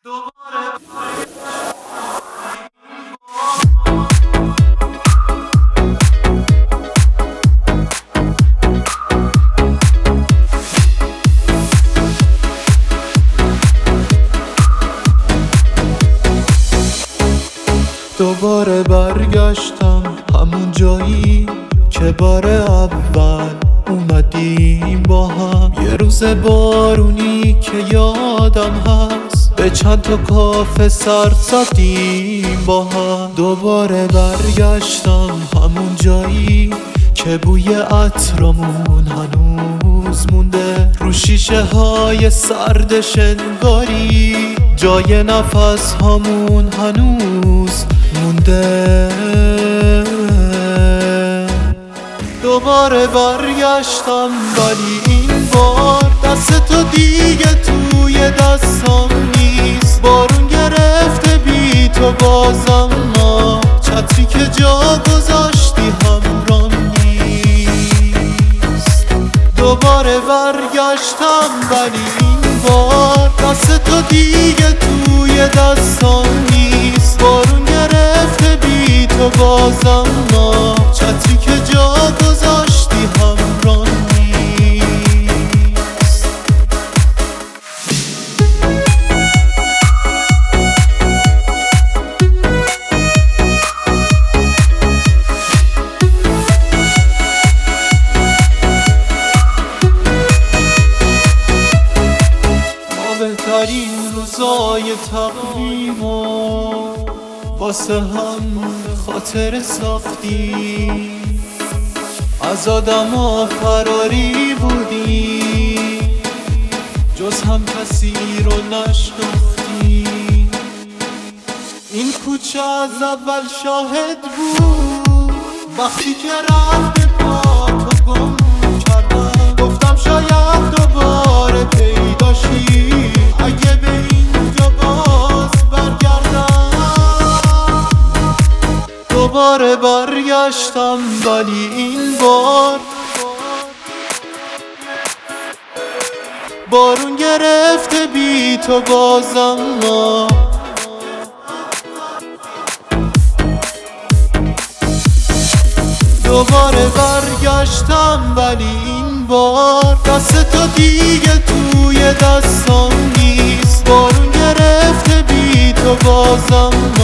دوباره برگشتم همون جایی که بار اول اومدیم با هم. یه روز بارونی که یادم هست، به چند تا کافه سر زدیم با هم. دوباره برگشتم همون جایی که بوی عطرمون هنوز مونده رو شیشه های سرد شنگاری، جای نفس هامون هنوز مونده. دوباره برگشتم ولی این بار دست تو دیگه توی دستم نیست. بارون گرفته بی تو بازم ما، چتری که جا گذاشتی همرام نیست. دوباره برگشتم ولی این بار دست تو دیگه توی دستم نیست. بارون گرفته بی تو بازم ما، چتری که جا گذاشتی همراه نیست. ما بهترین روزای تقویمو واسه هم خاطر ساختی، از آدما فراری بودی، جز هم کسی رو نشناختی. این کوچه از اول شاهد بود وقتی که رفت با تو گم کردم. گفتم شاید دوباره پیداشی اگه به اینجا باز برگردم. دوباره برگشتم ولی این بار بارون گرفته بی تو بازم ما. دوباره برگشتم ولی این بار دست تو دیگه توی دستم نیست. بارون گرفته بی تو بازم